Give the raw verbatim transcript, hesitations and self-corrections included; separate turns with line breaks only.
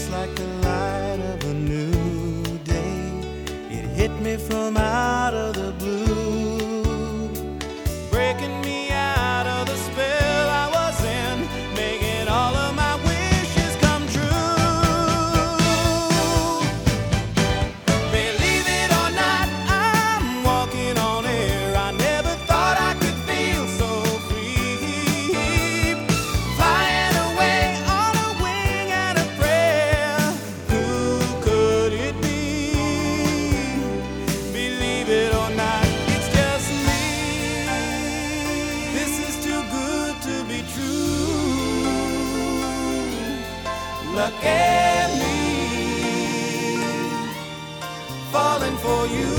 just like the light of a new day. It hit me from out of the blue, breaking me out of the spell I was in, making all of my wishes come true. Believe it or not, I'm walking on air. I never thought I could feel so free, flying away on a wing and a prayer. Who could it be? Believe it or not, it's just me. This is too good to be true. Look at me, falling for you.